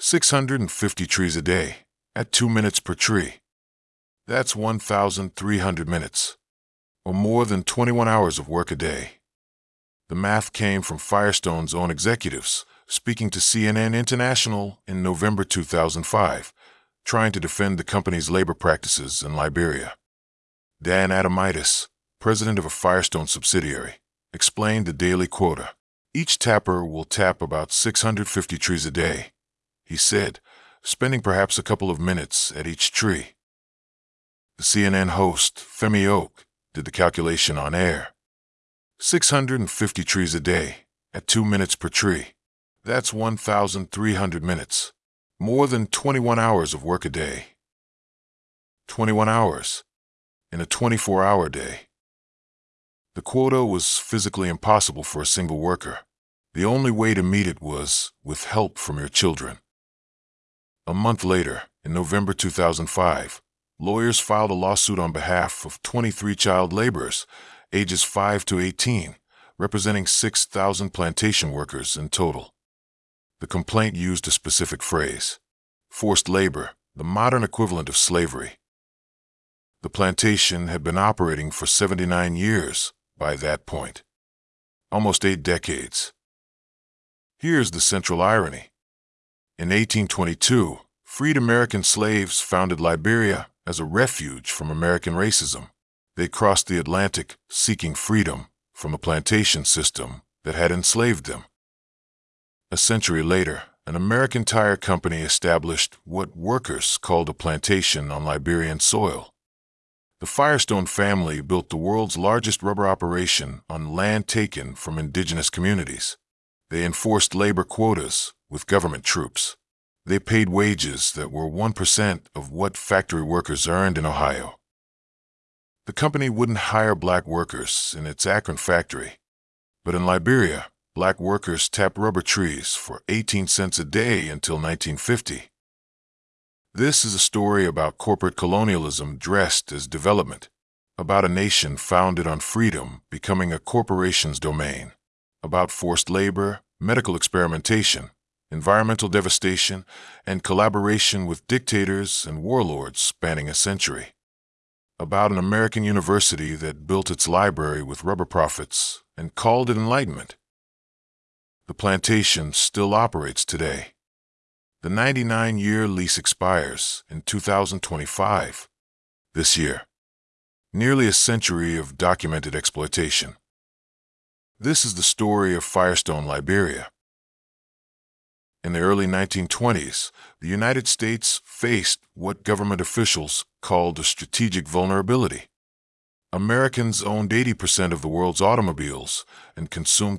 650 trees a day, at 2 minutes per tree. That's 1,300 minutes, or more than 21 hours of work a day. The math came from Firestone's own executives, speaking to CNN International in November 2005, trying to defend the company's labor practices in Liberia. Dan Adamitis, president of a Firestone subsidiary, explained the daily quota. Each tapper will tap about 650 trees a day, he said, spending perhaps a couple of minutes at each tree. The CNN host, Femi Oak, did the calculation on air. 650 trees a day, at 2 minutes per tree. That's 1,300 minutes, more than 21 hours of work a day. 21 hours, in a 24-hour day. The quota was physically impossible for a single worker. The only way to meet it was with help from your children. A month later, in November 2005, lawyers filed a lawsuit on behalf of 23 child laborers, ages 5 to 18, representing 6,000 plantation workers in total. The complaint used a specific phrase: forced labor, the modern equivalent of slavery. The plantation had been operating for 79 years by that point, almost 8 decades. Here's the central irony. In 1822, freed American slaves founded Liberia as a refuge from American racism. They crossed the Atlantic seeking freedom from a plantation system that had enslaved them. A century later, an American tire company established what workers called a plantation on Liberian soil. The Firestone family built the world's largest rubber operation on land taken from indigenous communities. They enforced labor quotas with government troops. They paid wages that were 1% of what factory workers earned in Ohio. The company wouldn't hire black workers in its Akron factory, but in Liberia, black workers tapped rubber trees for 18 cents a day until 1950. This is a story about corporate colonialism dressed as development, about a nation founded on freedom becoming a corporation's domain, about forced labor, medical experimentation, environmental devastation, and collaboration with dictators and warlords spanning a century. About an American university that built its library with rubber profits and called it Enlightenment. The plantation still operates today. The 99-year lease expires in 2025, this year. Nearly a century of documented exploitation. This is the story of Firestone Liberia. In the early 1920s, the United States faced what government officials called a strategic vulnerability. Americans owned 80% of the world's automobiles and consumed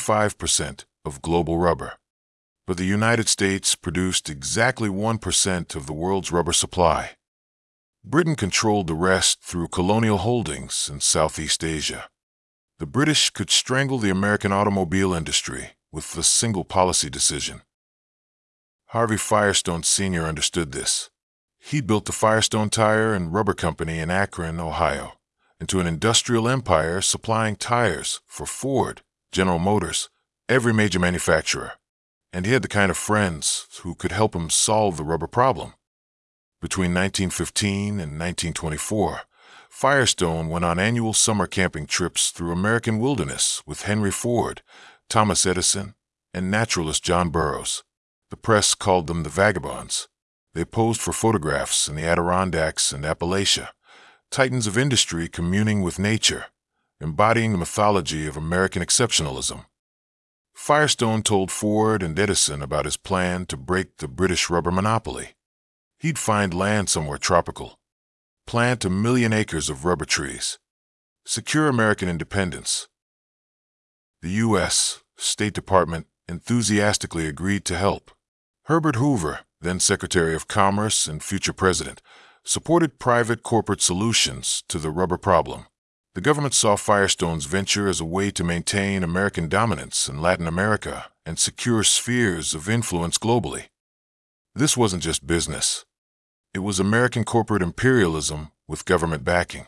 75% of global rubber. But the United States produced exactly 1% of the world's rubber supply. Britain controlled the rest through colonial holdings in Southeast Asia. The British could strangle the American automobile industry with a single policy decision. Harvey Firestone Sr. understood this. He built the Firestone Tire and Rubber Company in Akron, Ohio, into an industrial empire supplying tires for Ford, General Motors, every major manufacturer. And he had the kind of friends who could help him solve the rubber problem. Between 1915 and 1924, Firestone went on annual summer camping trips through American wilderness with Henry Ford, Thomas Edison, and naturalist John Burroughs. The press called them the Vagabonds. They posed for photographs in the Adirondacks and Appalachia, titans of industry communing with nature, embodying the mythology of American exceptionalism. Firestone told Ford and Edison about his plan to break the British rubber monopoly. He'd find land somewhere tropical, plant 1 million acres of rubber trees, secure American independence. The U.S. State Department enthusiastically agreed to help. Herbert Hoover, then Secretary of Commerce and future president, supported private corporate solutions to the rubber problem. The government saw Firestone's venture as a way to maintain American dominance in Latin America and secure spheres of influence globally. This wasn't just business. It was American corporate imperialism with government backing.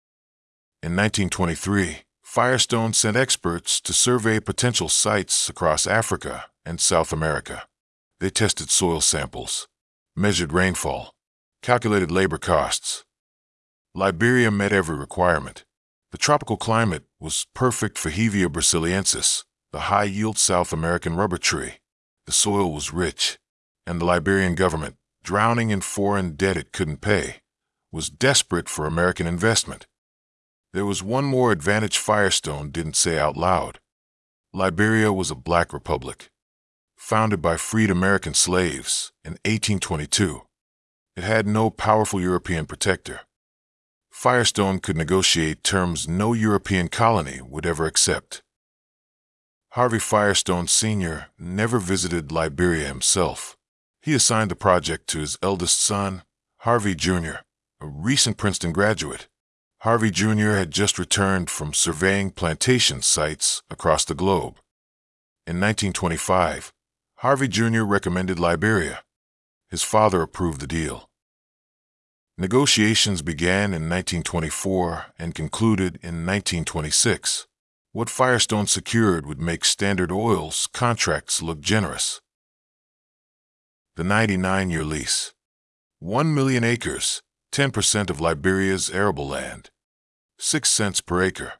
In 1923, Firestone sent experts to survey potential sites across Africa and South America. They tested soil samples, measured rainfall, calculated labor costs. Liberia met every requirement. The tropical climate was perfect for Hevea brasiliensis, the high-yield South American rubber tree. The soil was rich, and the Liberian government, drowning in foreign debt it couldn't pay, was desperate for American investment. There was one more advantage Firestone didn't say out loud. Liberia was a black republic, founded by freed American slaves in 1822. It had no powerful European protector. Firestone could negotiate terms no European colony would ever accept. Harvey Firestone Sr. never visited Liberia himself. He assigned the project to his eldest son, Harvey Jr., a recent Princeton graduate. Harvey Jr. had just returned from surveying plantation sites across the globe. In 1925, Harvey Jr. recommended Liberia. His father approved the deal. Negotiations began in 1924 and concluded in 1926. What Firestone secured would make Standard Oil's contracts look generous. The 99-year lease. 1 million acres, 10% of Liberia's arable land. 6 cents per acre.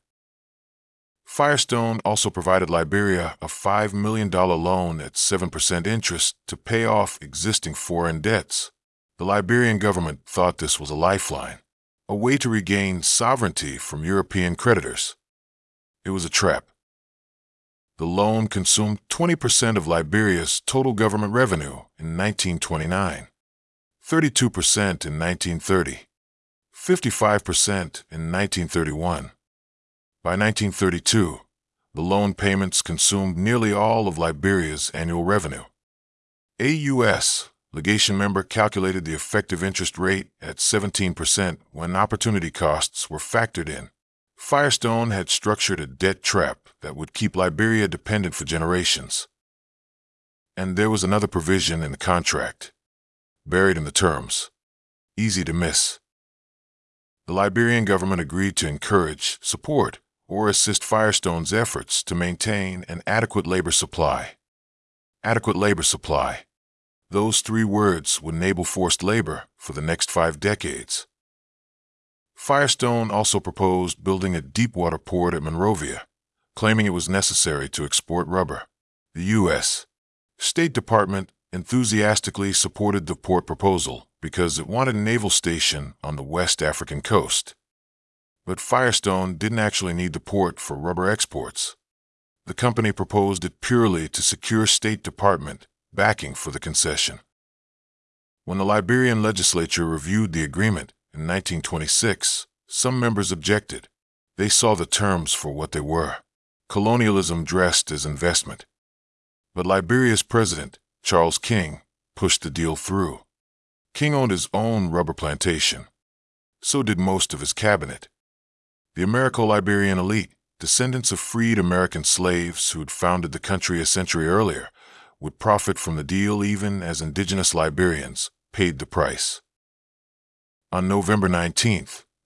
Firestone also provided Liberia a $5 million loan at 7% interest to pay off existing foreign debts. The Liberian government thought this was a lifeline, a way to regain sovereignty from European creditors. It was a trap. The loan consumed 20% of Liberia's total government revenue in 1929, 32% in 1930, 55% in 1931. By 1932, the loan payments consumed nearly all of Liberia's annual revenue. A U.S. legation member calculated the effective interest rate at 17% when opportunity costs were factored in. Firestone had structured a debt trap that would keep Liberia dependent for generations. And there was another provision in the contract, buried in the terms, easy to miss. The Liberian government agreed to encourage, support, or assist Firestone's efforts to maintain an adequate labor supply. Adequate labor supply. Those 3 words would enable forced labor for the next 5 decades. Firestone also proposed building a deepwater port at Monrovia, claiming it was necessary to export rubber. The U.S. State Department enthusiastically supported the port proposal because it wanted a naval station on the West African coast. But Firestone didn't actually need the port for rubber exports. The company proposed it purely to secure State Department backing for the concession. When the Liberian legislature reviewed the agreement in 1926, some members objected. They saw the terms for what they were, colonialism dressed as investment. But Liberia's president, Charles King, pushed the deal through. King owned his own rubber plantation. So did most of his cabinet. The Americo-Liberian elite, descendants of freed American slaves who'd founded the country a century earlier, would profit from the deal even as indigenous Liberians paid the price. On November 19,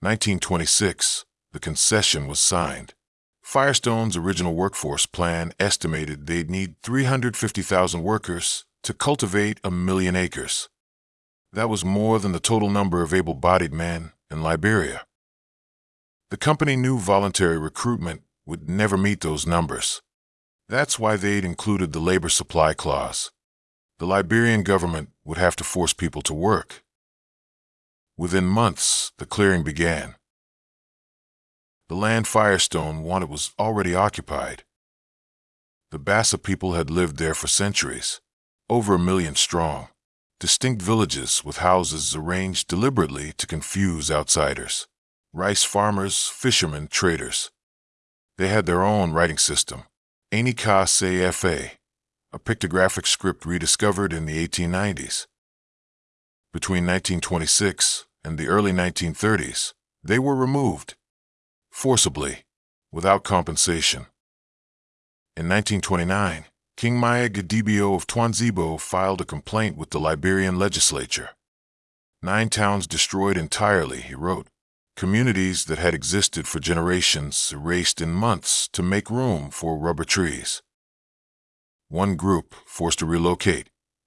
1926, the concession was signed. Firestone's original workforce plan estimated they'd need 350,000 workers to cultivate 1 million acres. That was more than the total number of able-bodied men in Liberia. The company knew voluntary recruitment would never meet those numbers. That's why they'd included the labor supply clause. The Liberian government would have to force people to work. Within months, the clearing began. The land Firestone wanted was already occupied. The Bassa people had lived there for centuries, over 1 million strong, distinct villages with houses arranged deliberately to confuse outsiders. Rice farmers, fishermen, traders. They had their own writing system, Anika CFA, a pictographic script rediscovered in the 1890s. Between 1926 and the early 1930s, they were removed, forcibly, without compensation. In 1929, King Maya Gadibio of Twanzibo filed a complaint with the Liberian legislature. 9 towns destroyed entirely, he wrote. Communities that had existed for generations erased in months to make room for rubber trees. One group forced to relocate,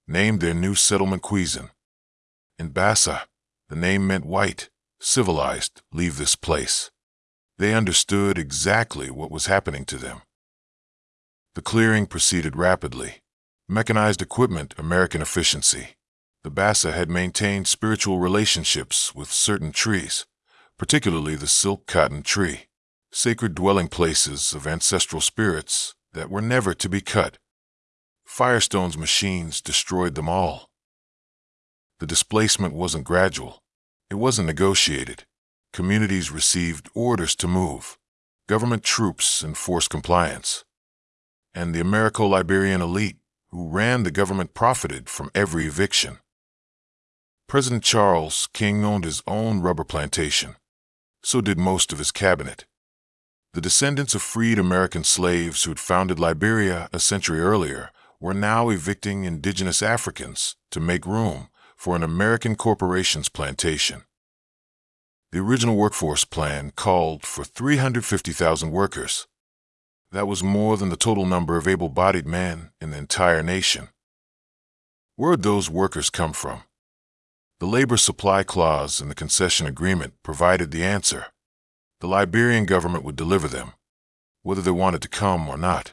named their new settlement Quezon. In Bassa, the name meant white, civilized, leave this place. They understood exactly what was happening to them. The clearing proceeded rapidly. Mechanized equipment, American efficiency. The Bassa had maintained spiritual relationships with certain trees, particularly the silk cotton tree, sacred dwelling places of ancestral spirits that were never to be cut. Firestone's machines destroyed them all. The displacement wasn't gradual. It wasn't negotiated. Communities received orders to move. Government troops enforced compliance. And the Americo-Liberian elite who ran the government profited from every eviction. President Charles King owned his own rubber plantation. So did most of his cabinet. The descendants of freed American slaves who had founded Liberia a century earlier were now evicting indigenous Africans to make room for an American corporation's plantation. The original workforce plan called for 350,000 workers. That was more than the total number of able-bodied men in the entire nation. Where'd those workers come from? The labor supply clause in the concession agreement provided the answer. The Liberian government would deliver them, whether they wanted to come or not.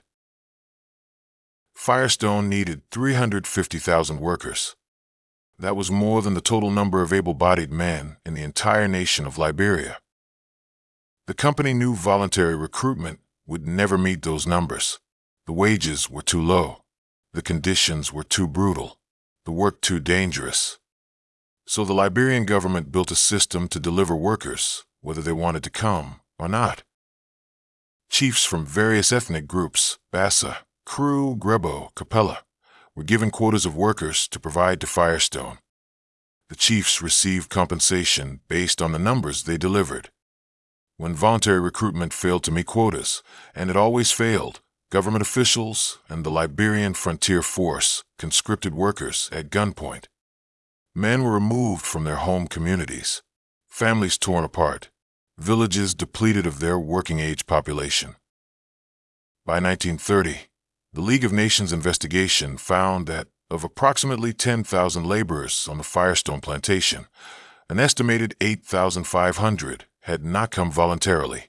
Firestone needed 350,000 workers. That was more than the total number of able-bodied men in the entire nation of Liberia. The company knew voluntary recruitment would never meet those numbers. The wages were too low. The conditions were too brutal. The work too dangerous. So the Liberian government built a system to deliver workers, whether they wanted to come or not. Chiefs from various ethnic groups, Bassa, Kru, Grebo, Capella, were given quotas of workers to provide to Firestone. The chiefs received compensation based on the numbers they delivered. When voluntary recruitment failed to meet quotas, and it always failed, government officials and the Liberian Frontier Force conscripted workers at gunpoint. Men were removed from their home communities, families torn apart, villages depleted of their working-age population. By 1930, the League of Nations investigation found that of approximately 10,000 laborers on the Firestone plantation, an estimated 8,500 had not come voluntarily.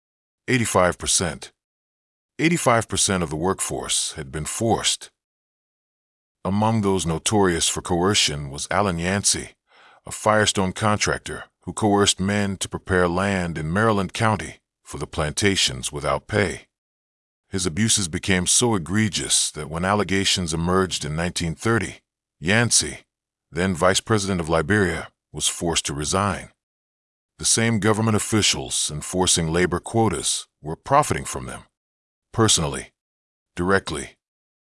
85%. 85% of the workforce had been forced. Among those notorious for coercion was Alan Yancey, a Firestone contractor who coerced men to prepare land in Maryland County for the plantations without pay. His abuses became so egregious that when allegations emerged in 1930, Yancey, then Vice President of Liberia, was forced to resign. The same government officials enforcing labor quotas were profiting from them, personally, directly.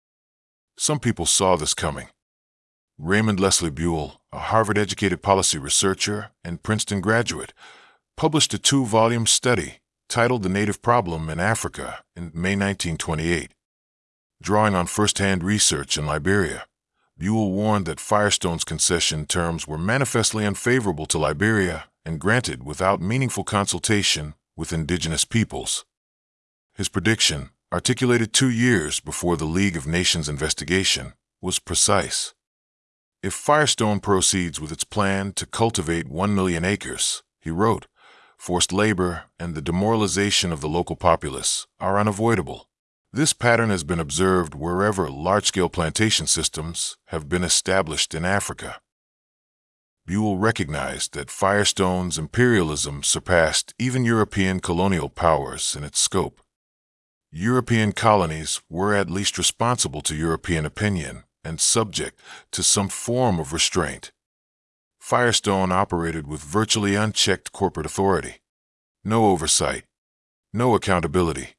Some people saw this coming. Raymond Leslie Buell, a Harvard-educated policy researcher and Princeton graduate, published a 2-volume study titled The Native Problem in Africa in May 1928. Drawing on first-hand research in Liberia, Buell warned that Firestone's concession terms were manifestly unfavorable to Liberia and granted without meaningful consultation with indigenous peoples. His prediction, articulated 2 years before the League of Nations investigation, was precise. If Firestone proceeds with its plan to cultivate 1 million acres, he wrote, forced labor and the demoralization of the local populace are unavoidable. This pattern has been observed wherever large-scale plantation systems have been established in Africa. Buell recognized that Firestone's imperialism surpassed even European colonial powers in its scope. European colonies were at least responsible to European opinion and subject to some form of restraint. Firestone operated with virtually unchecked corporate authority. No oversight. No accountability.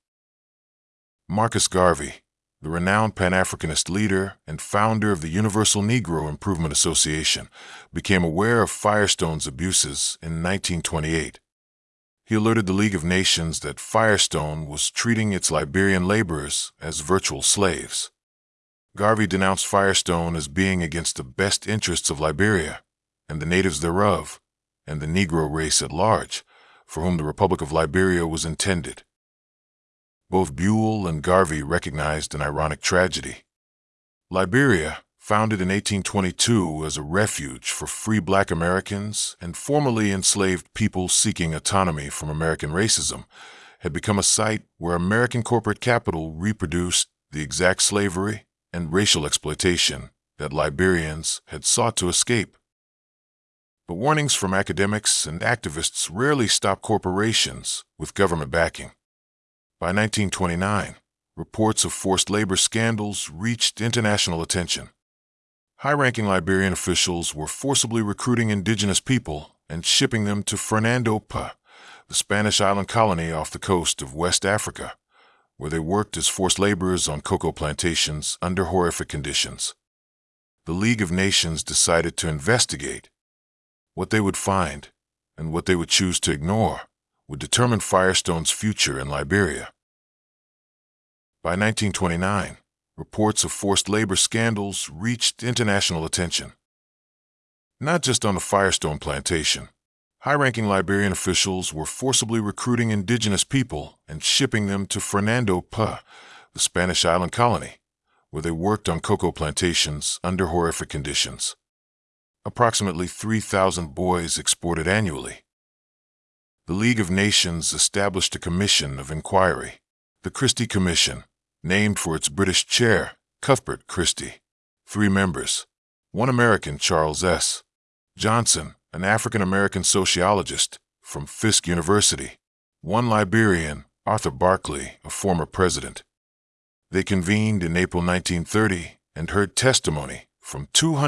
Marcus Garvey, the renowned Pan-Africanist leader and founder of the Universal Negro Improvement Association, became aware of Firestone's abuses in 1928. He alerted the League of Nations that Firestone was treating its Liberian laborers as virtual slaves. Garvey denounced Firestone as being against the best interests of Liberia and the natives thereof, and the Negro race at large, for whom the Republic of Liberia was intended. Both Buell and Garvey recognized an ironic tragedy. Liberia, founded in 1822 as a refuge for free black Americans and formerly enslaved people seeking autonomy from American racism, had become a site where American corporate capital reproduced the exact slavery and racial exploitation that Liberians had sought to escape. But warnings from academics and activists rarely stop corporations with government backing. By 1929, reports of forced labor scandals reached international attention. High-ranking Liberian officials were forcibly recruiting indigenous people and shipping them to Fernando Po, the Spanish island colony off the coast of West Africa, where they worked as forced laborers on cocoa plantations under horrific conditions. The League of Nations decided to investigate. What they would find and what they would choose to ignore would determine Firestone's future in Liberia. By 1929, reports of forced labor scandals reached international attention. Not just on the Firestone plantation, high-ranking Liberian officials were forcibly recruiting indigenous people and shipping them to Fernando Po, the Spanish island colony, where they worked on cocoa plantations under horrific conditions. Approximately 3,000 boys exported annually. The League of Nations established a commission of inquiry, the Christie Commission, named for its British chair, Cuthbert Christie. 3 members: one American, Charles S. Johnson, an African-American sociologist from Fisk University; one Liberian, Arthur Barkley, a former president. They convened in April 1930 and heard testimony from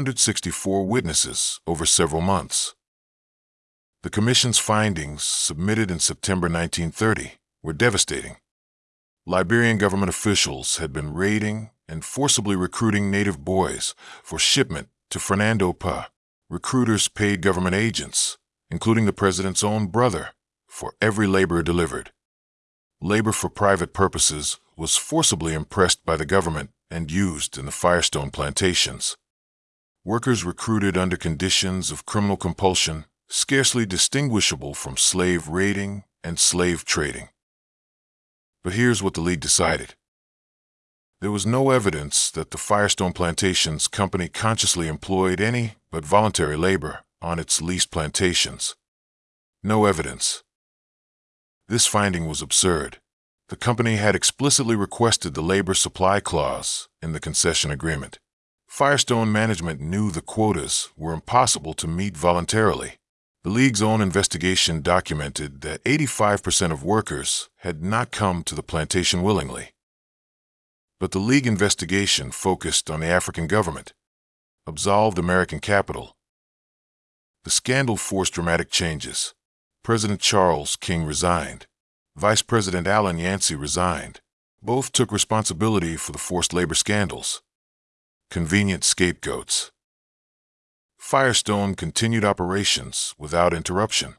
264 witnesses over several months. The Commission's findings, submitted in September 1930, were devastating. Liberian government officials had been raiding and forcibly recruiting native boys for shipment to Fernando Po. Recruiters paid government agents, including the president's own brother, for every labor delivered. Labor for private purposes was forcibly impressed by the government and used in the Firestone plantations. Workers recruited under conditions of criminal compulsion scarcely distinguishable from slave raiding and slave trading. But here's what the League decided. There was no evidence that the Firestone Plantations Company consciously employed any but voluntary labor on its leased plantations. No evidence. This finding was absurd. The company had explicitly requested the labor supply clause in the concession agreement. Firestone management knew the quotas were impossible to meet voluntarily. The League's own investigation documented that 85% of workers had not come to the plantation willingly. But the League investigation focused on the African government, absolved American capital. The scandal forced dramatic changes. President Charles King resigned. Vice President Allen Yancey resigned. Both took responsibility for the forced labor scandals. Convenient scapegoats. Firestone continued operations without interruption.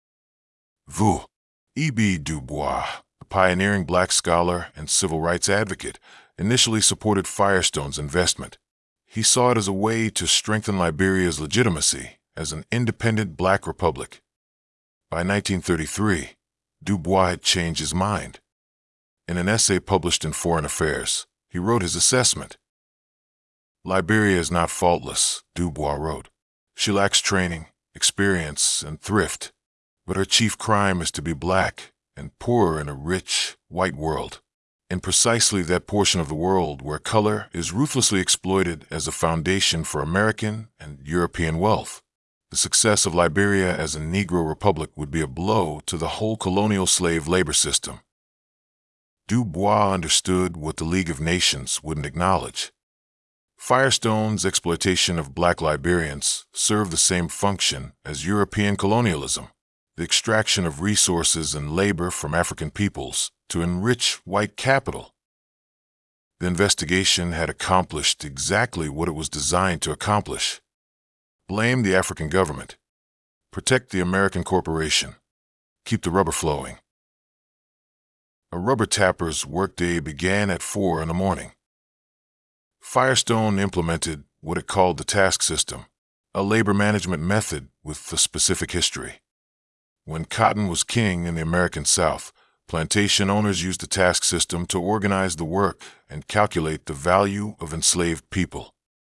E.B. Du Bois, a pioneering black scholar and civil rights advocate, initially supported Firestone's investment. He saw it as a way to strengthen Liberia's legitimacy as an independent black republic. By 1933, Du Bois had changed his mind. In an essay published in Foreign Affairs, he wrote his assessment. Liberia is not faultless, Du Bois wrote. She lacks training, experience, and thrift, but her chief crime is to be black and poor in a rich, white world, in precisely that portion of the world where color is ruthlessly exploited as a foundation for American and European wealth. The success of Liberia as a Negro republic would be a blow to the whole colonial slave labor system. Du Bois understood what the League of Nations wouldn't acknowledge. Firestone's exploitation of black Liberians served the same function as European colonialism, the extraction of resources and labor from African peoples to enrich white capital. The investigation had accomplished exactly what it was designed to accomplish. Blame the African government. Protect the American corporation. Keep the rubber flowing. A rubber tapper's workday began at 4 in the morning. Firestone implemented what it called the task system, a labor management method with a specific history. When cotton was king in the American South, plantation owners used the task system to organize the work and calculate the value of enslaved people.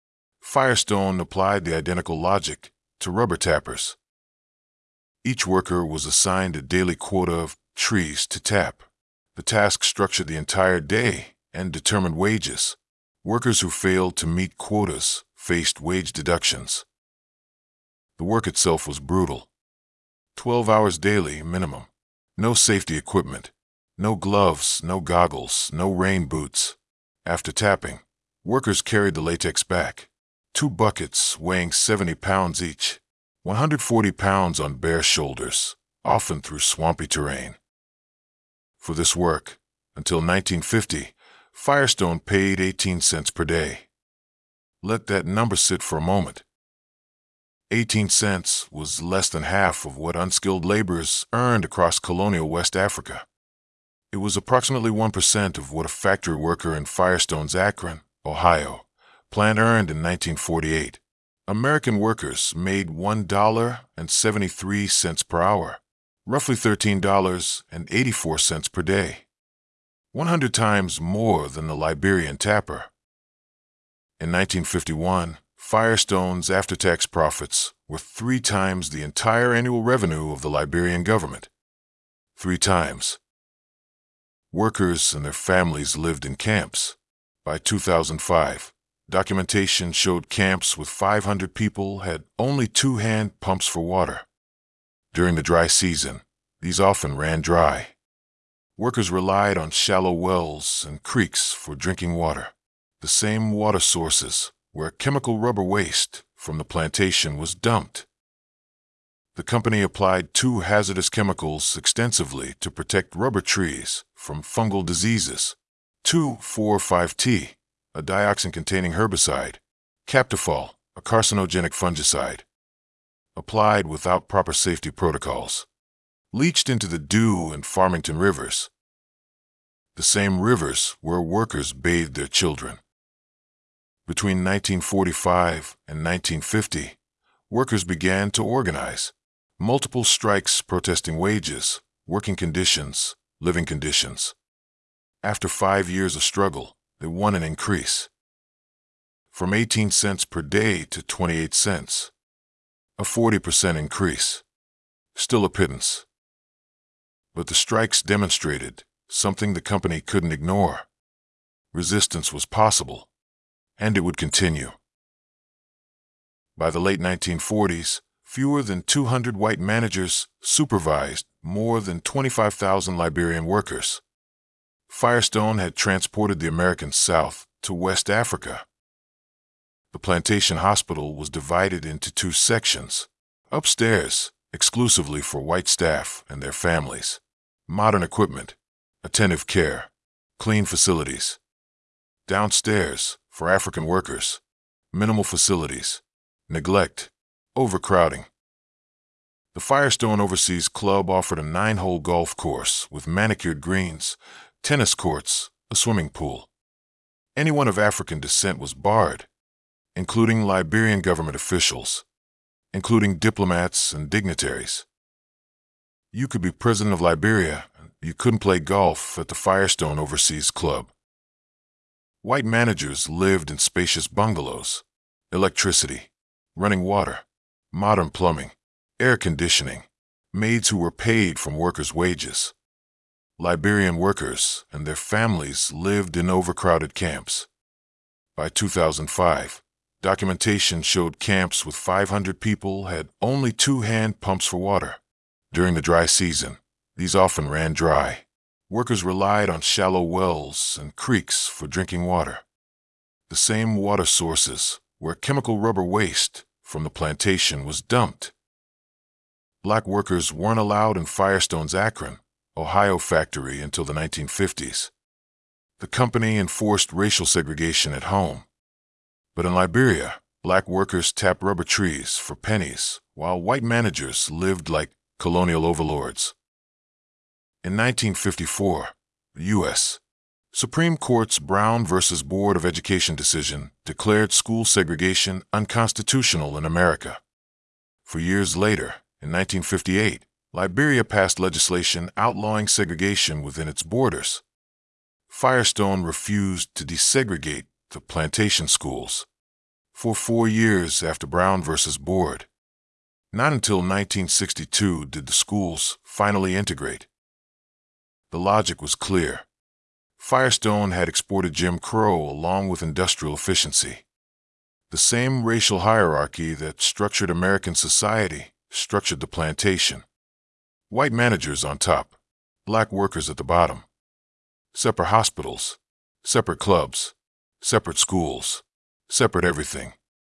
Firestone applied the identical logic to rubber tappers. Each worker was assigned a daily quota of trees to tap. The task structured the entire day and determined wages. Workers who failed to meet quotas faced wage deductions. The work itself was brutal. 12 hours daily minimum. No safety equipment. No gloves, no goggles, no rain boots. After tapping, workers carried the latex back. 2 buckets weighing 70 pounds each. 140 pounds on bare shoulders, often through swampy terrain. For this work, until 1950, Firestone paid 18 cents per day. Let that number sit for a moment. 18 cents was less than half of what unskilled laborers earned across colonial West Africa. It was approximately 1% of what a factory worker in Firestone's Akron, Ohio, plant earned in 1948. American workers made $1.73 per hour, roughly $13.84 per day, 100 times more than the Liberian tapper. In 1951, Firestone's after-tax profits were 3 times the entire annual revenue of the Liberian government. 3 times. Workers and their families lived in camps. By 2005, documentation showed camps with 500 people had only 2 hand pumps for water. During the dry season, these often ran dry. Workers relied on shallow wells and creeks for drinking water, the same water sources where chemical rubber waste from the plantation was dumped. The company applied 2 hazardous chemicals extensively to protect rubber trees from fungal diseases. 2,4,5-T, a dioxin-containing herbicide, Captafol, a carcinogenic fungicide, applied without proper safety protocols, leached into the Dew and Farmington rivers, the same rivers where workers bathed their children. Between 1945 and 1950, workers began to organize. Multiple strikes protesting wages, working conditions, living conditions. After 5 years of struggle, they won an increase. From 18 cents per day to 28 cents. A 40% increase. Still a pittance. But the strikes demonstrated something the company couldn't ignore. Resistance was possible, and it would continue. By the late 1940s, fewer than 200 white managers supervised more than 25,000 Liberian workers. Firestone had transported the American South to West Africa. The plantation hospital was divided into 2 sections. Upstairs, exclusively for white staff and their families. Modern equipment, attentive care, clean facilities. Downstairs, for African workers, minimal facilities, neglect, overcrowding. The Firestone Overseas Club offered a 9-hole golf course with manicured greens, tennis courts, a swimming pool. Anyone of African descent was barred, including Liberian government officials, including diplomats and dignitaries. You could be president of Liberia, you couldn't play golf at the Firestone Overseas Club. White managers lived in spacious bungalows, electricity, running water, modern plumbing, air conditioning, maids who were paid from workers' wages. Liberian workers and their families lived in overcrowded camps. By 2005, documentation showed camps with 500 people had only 2 hand pumps for water. During the dry season, these often ran dry. Workers relied on shallow wells and creeks for drinking water, the same water sources where chemical rubber waste from the plantation was dumped. Black workers weren't allowed in Firestone's Akron, Ohio factory until the 1950s. The company enforced racial segregation at home. But in Liberia, black workers tapped rubber trees for pennies, while white managers lived like colonial overlords. In 1954, the U.S. Supreme Court's Brown v. Board of Education decision declared school segregation unconstitutional in America. For years later, in 1958, Liberia passed legislation outlawing segregation within its borders. Firestone refused to desegregate the plantation schools. for 4 years after Brown versus Board. Not until 1962 did the schools finally integrate. The logic was clear. Firestone had exported Jim Crow along with industrial efficiency. The same racial hierarchy that structured American society structured the plantation. White managers on top, black workers at the bottom. Separate hospitals, separate clubs, separate schools, separate everything.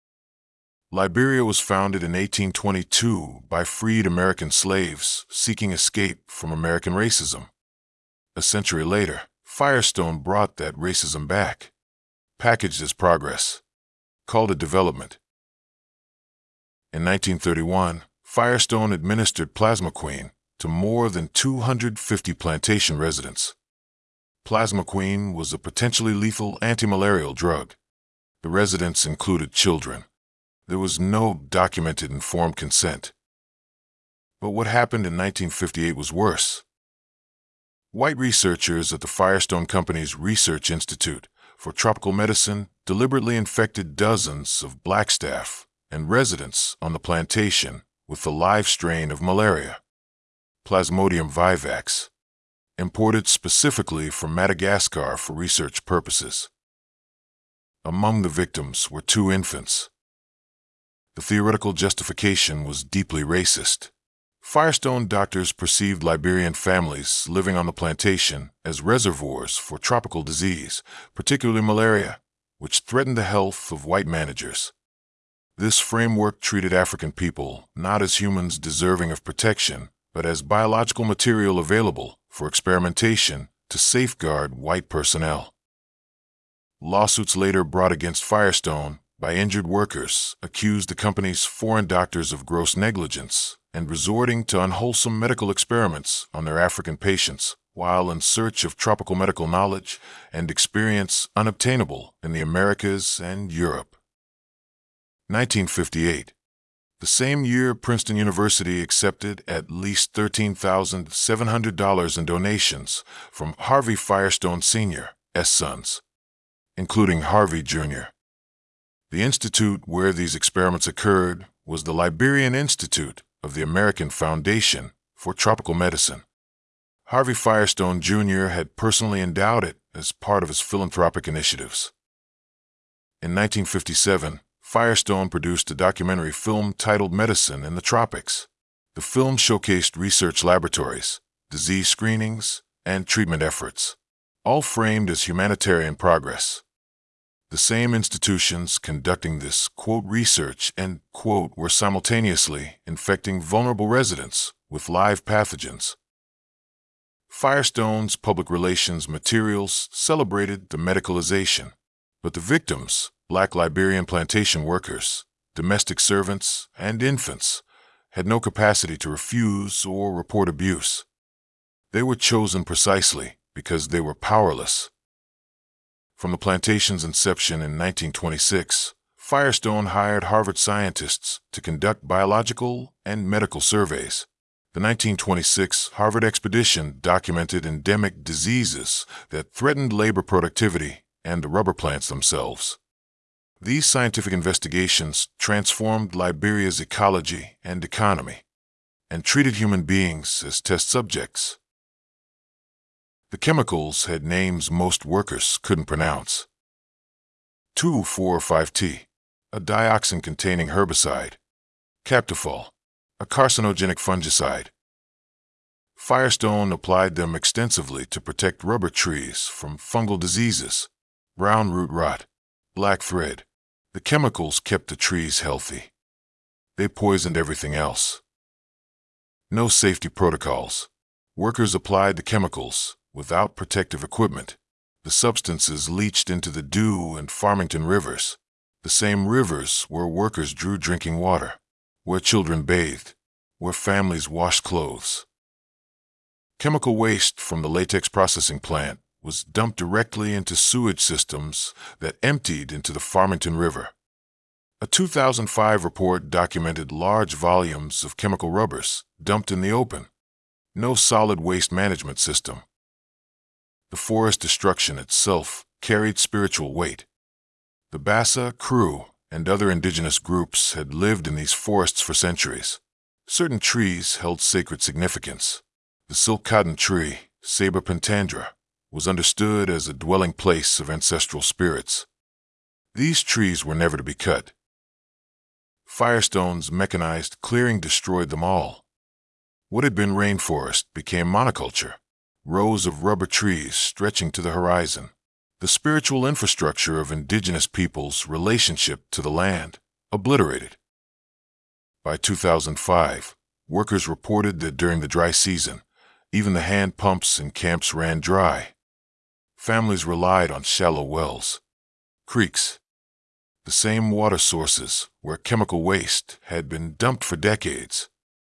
Liberia was founded in 1822 by freed American slaves seeking escape from American racism. A century later, Firestone brought that racism back, packaged as progress, called it development. In 1931, Firestone administered Plasma Queen to more than 250 plantation residents. Plasma Queen was a potentially lethal anti-malarial drug. The residents included children. There was no documented informed consent. But what happened in 1958 was worse. White researchers at the Firestone Company's Research Institute for Tropical Medicine deliberately infected dozens of black staff and residents on the plantation with the live strain of malaria, Plasmodium vivax, imported specifically from Madagascar for research purposes. Among the victims were 2 infants. The theoretical justification was deeply racist. Firestone doctors perceived Liberian families living on the plantation as reservoirs for tropical disease, particularly malaria, which threatened the health of white managers. This framework treated African people not as humans deserving of protection, but as biological material available for experimentation to safeguard white personnel. Lawsuits later brought against Firestone by injured workers accused the company's foreign doctors of gross negligence and resorting to unwholesome medical experiments on their African patients while in search of tropical medical knowledge and experience unobtainable in the Americas and Europe. 1958. The same year, Princeton University accepted at least $13,700 in donations from Harvey Firestone Sr.'s sons, including Harvey Jr. The institute where these experiments occurred was the Liberian Institute of the American Foundation for Tropical Medicine. Harvey Firestone Jr. had personally endowed it as part of his philanthropic initiatives. In 1957, Firestone produced a documentary film titled Medicine in the Tropics. The film showcased research laboratories, disease screenings, and treatment efforts, all framed as humanitarian progress. The same institutions conducting this, quote, research and, quote, were simultaneously infecting vulnerable residents with live pathogens. Firestone's public relations materials celebrated the medicalization, but the victims, black Liberian plantation workers, domestic servants, and infants, had no capacity to refuse or report abuse. They were chosen precisely because they were powerless. From the plantation's inception in 1926, Firestone hired Harvard scientists to conduct biological and medical surveys. The 1926 Harvard expedition documented endemic diseases that threatened labor productivity and the rubber plants themselves. These scientific investigations transformed Liberia's ecology and economy and treated human beings as test subjects. The chemicals had names most workers couldn't pronounce. 2,4,5-T, a dioxin-containing herbicide. Captofol, a carcinogenic fungicide. Firestone applied them extensively to protect rubber trees from fungal diseases, brown root rot, black thread. The chemicals kept the trees healthy. They poisoned everything else. No safety protocols. Workers applied the chemicals without protective equipment. The substances leached into the Dew and Farmington rivers, the same rivers where workers drew drinking water, where children bathed, where families washed clothes. Chemical waste from the latex processing plant was dumped directly into sewage systems that emptied into the Farmington River. A 2005 report documented large volumes of chemical rubbers dumped in the open. No solid waste management system. The forest destruction itself carried spiritual weight. The Bassa crew and other indigenous groups had lived in these forests for centuries. Certain trees held sacred significance. The silk cotton tree, Ceiba pentandra, was understood as a dwelling place of ancestral spirits. These trees were never to be cut. Firestone's mechanized clearing destroyed them all. What had been rainforest became monoculture, rows of rubber trees stretching to the horizon. The spiritual infrastructure of indigenous peoples' relationship to the land obliterated. By 2005, workers reported that during the dry season, even the hand pumps in camps ran dry. Families relied on shallow wells, creeks, the same water sources where chemical waste had been dumped for decades.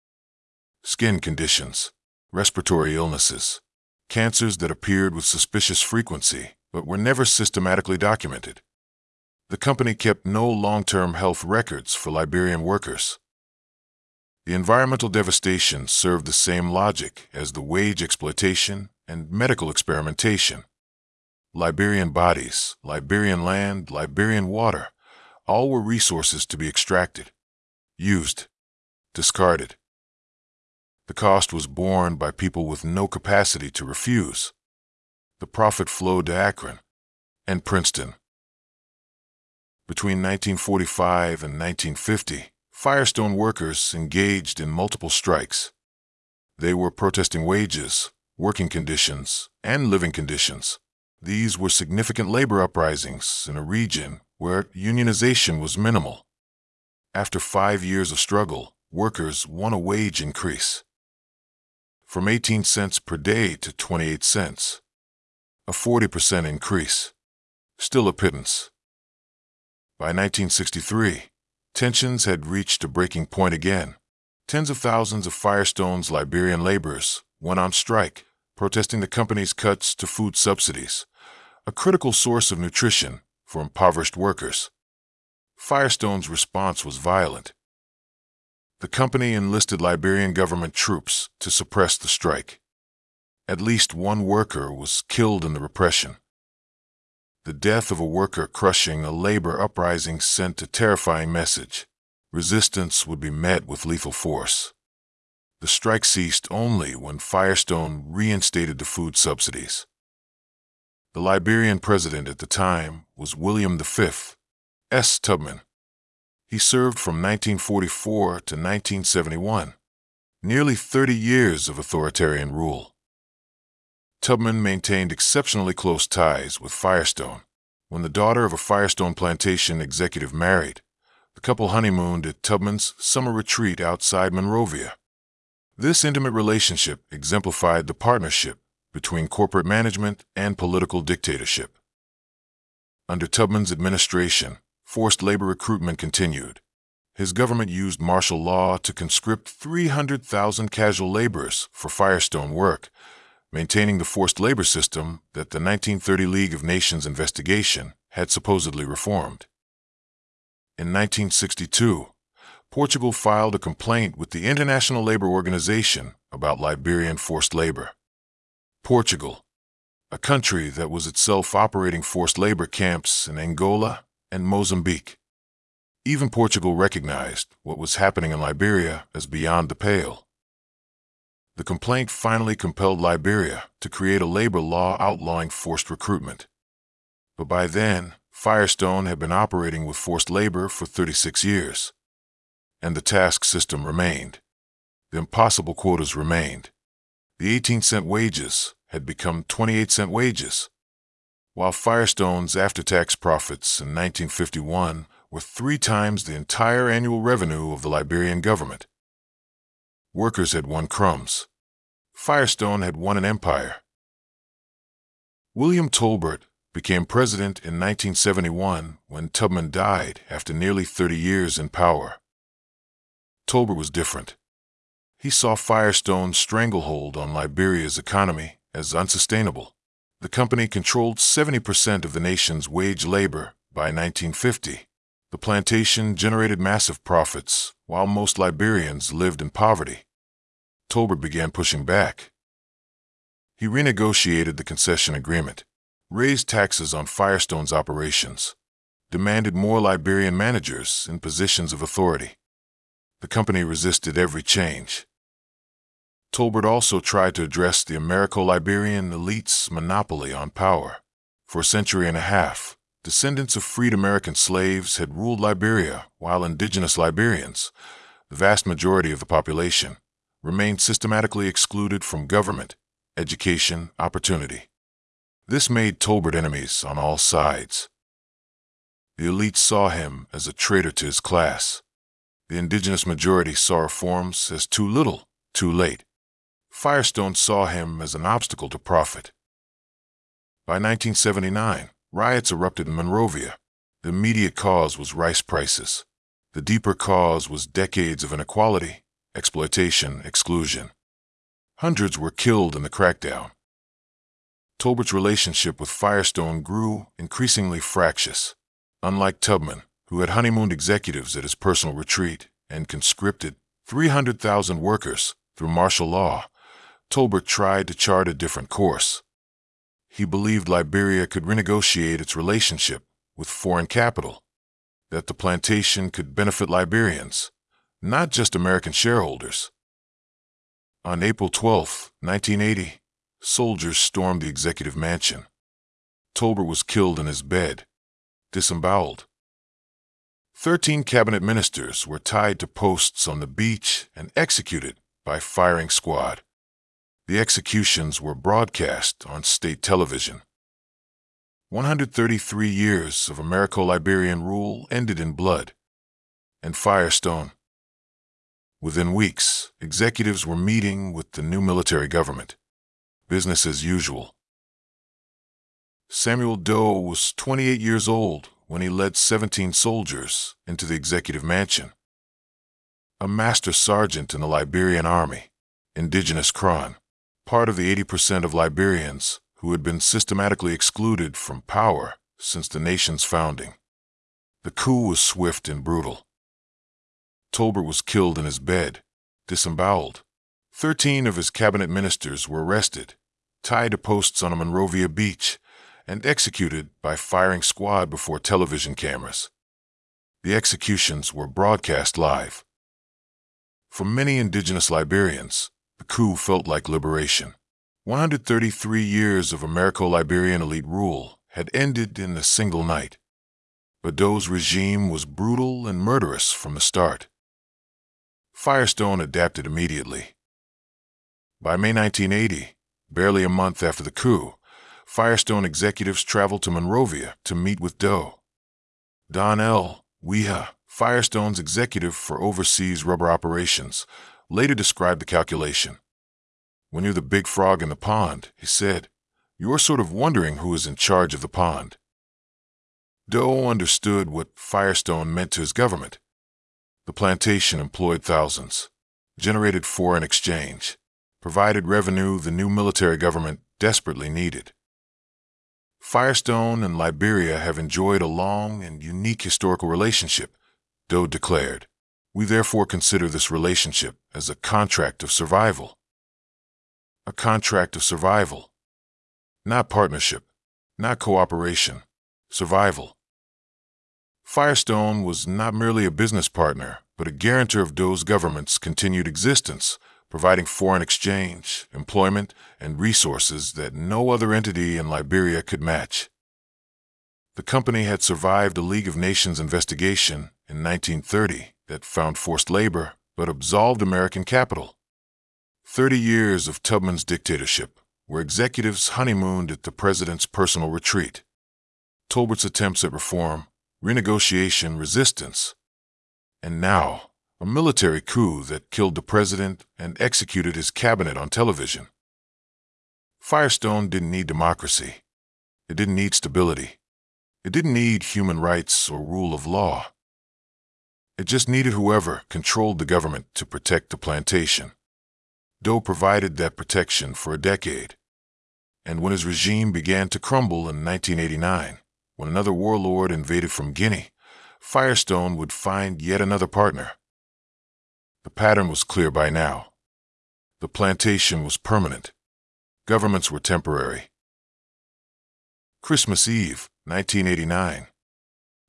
Skin conditions, respiratory illnesses, cancers that appeared with suspicious frequency but were never systematically documented. The company kept no long-term health records for Liberian workers. The environmental devastation served the same logic as the wage exploitation and medical experimentation. Liberian bodies, Liberian land, Liberian water, all were resources to be extracted, used, discarded. The cost was borne by people with no capacity to refuse. The profit flowed to Akron and Princeton. Between 1945 and 1950, Firestone workers engaged in multiple strikes. They were protesting wages, working conditions, and living conditions. These were significant labor uprisings in a region where unionization was minimal. After 5 years of struggle, workers won a wage increase from 18 cents per day to 28 cents, a 40% increase, still a pittance. By 1963, tensions had reached a breaking point again. Tens of thousands of Firestone's Liberian laborers went on strike, protesting the company's cuts to food subsidies, a critical source of nutrition for impoverished workers. Firestone's response was violent. The company enlisted Liberian government troops to suppress the strike. At least one worker was killed in the repression. The death of a worker crushing a labor uprising sent a terrifying message. Resistance would be met with lethal force. The strike ceased only when Firestone reinstated the food subsidies. The Liberian president at the time was William V. S. Tubman. He served from 1944 to 1971, nearly 30 years of authoritarian rule. Tubman maintained exceptionally close ties with Firestone. When the daughter of a Firestone plantation executive married, the couple honeymooned at Tubman's summer retreat outside Monrovia. This intimate relationship exemplified the partnership between corporate management and political dictatorship. Under Tubman's administration, forced labor recruitment continued. His government used martial law to conscript 300,000 casual laborers for Firestone work, maintaining the forced labor system that the 1930 League of Nations investigation had supposedly reformed. In 1962, Portugal filed a complaint with the International Labor Organization about Liberian forced labor. Portugal, a country that was itself operating forced labor camps in Angola and Mozambique. Even Portugal recognized what was happening in Liberia as beyond the pale. The complaint finally compelled Liberia to create a labor law outlawing forced recruitment. But by then, Firestone had been operating with forced labor for 36 years. And the task system remained. The impossible quotas remained. The 18-cent wages had become 28-cent wages, while Firestone's after-tax profits in 1951 were 3 times the entire annual revenue of the Liberian government. Workers had won crumbs. Firestone had won an empire. William Tolbert became president in 1971 when Tubman died after nearly 30 years in power. Tolbert was different. He saw Firestone's stranglehold on Liberia's economy as unsustainable. The company controlled 70% of the nation's wage labor by 1950. The plantation generated massive profits, while most Liberians lived in poverty. Tolbert began pushing back. He renegotiated the concession agreement, raised taxes on Firestone's operations, demanded more Liberian managers in positions of authority. The company resisted every change. Tolbert also tried to address the Americo-Liberian elite's monopoly on power. For a century and a half, descendants of freed American slaves had ruled Liberia, while indigenous Liberians, the vast majority of the population, remained systematically excluded from government, education, opportunity. This made Tolbert enemies on all sides. The elite saw him as a traitor to his class. The indigenous majority saw reforms as too little, too late. Firestone saw him as an obstacle to profit. By 1979, riots erupted in Monrovia. The immediate cause was rice prices. The deeper cause was decades of inequality, exploitation, exclusion. Hundreds were killed in the crackdown. Tolbert's relationship with Firestone grew increasingly fractious. Unlike Tubman, who had honeymooned executives at his personal retreat and conscripted 300,000 workers through martial law, Tolbert tried to chart a different course. He believed Liberia could renegotiate its relationship with foreign capital, that the plantation could benefit Liberians, not just American shareholders. On April 12, 1980, soldiers stormed the executive mansion. Tolbert was killed in his bed, disemboweled. 13 cabinet ministers were tied to posts on the beach and executed by firing squad. The executions were broadcast on state television. 133 years of Americo-Liberian rule ended in blood. And Firestone. Within weeks, executives were meeting with the new military government. Business as usual. Samuel Doe was 28 years old when he led 17 soldiers into the executive mansion. A master sergeant in the Liberian Army, indigenous Kron, part of the 80% of Liberians who had been systematically excluded from power since the nation's founding. The coup was swift and brutal. Tolbert was killed in his bed, disemboweled. 13 of his cabinet ministers were arrested, tied to posts on a Monrovia beach, and executed by firing squad before television cameras. The executions were broadcast live. For many indigenous Liberians, the coup felt like liberation. 133 years of Americo-Liberian elite rule had ended in a single night. But Doe's regime was brutal and murderous from the start. Firestone adapted immediately. By May 1980, barely a month after the coup, Firestone executives traveled to Monrovia to meet with Doe. Don L. Weha, Firestone's executive for overseas rubber operations, later described the calculation. "When you're the big frog in the pond," he said, "you're sort of wondering who is in charge of the pond." Doe understood what Firestone meant to his government. The plantation employed thousands, generated foreign exchange, provided revenue the new military government desperately needed. Firestone and Liberia have enjoyed a long and unique historical relationship, Doe declared. "We therefore consider this relationship as a contract of survival." A contract of survival. Not partnership, not cooperation, survival. Firestone was not merely a business partner, but a guarantor of Doe's government's continued existence, providing foreign exchange, employment, and resources that no other entity in Liberia could match. The company had survived a League of Nations investigation in 1930 that found forced labor but absolved American capital. 30 years of Tubman's dictatorship, where executives honeymooned at the president's personal retreat. Tolbert's attempts at reform, renegotiation, resistance. And now, a military coup that killed the president and executed his cabinet on television. Firestone didn't need democracy. It didn't need stability. It didn't need human rights or rule of law. It just needed whoever controlled the government to protect the plantation. Doe provided that protection for a decade. And when his regime began to crumble in 1989, when another warlord invaded from Guinea, Firestone would find yet another partner. The pattern was clear by now. The plantation was permanent. Governments were temporary. Christmas Eve, 1989.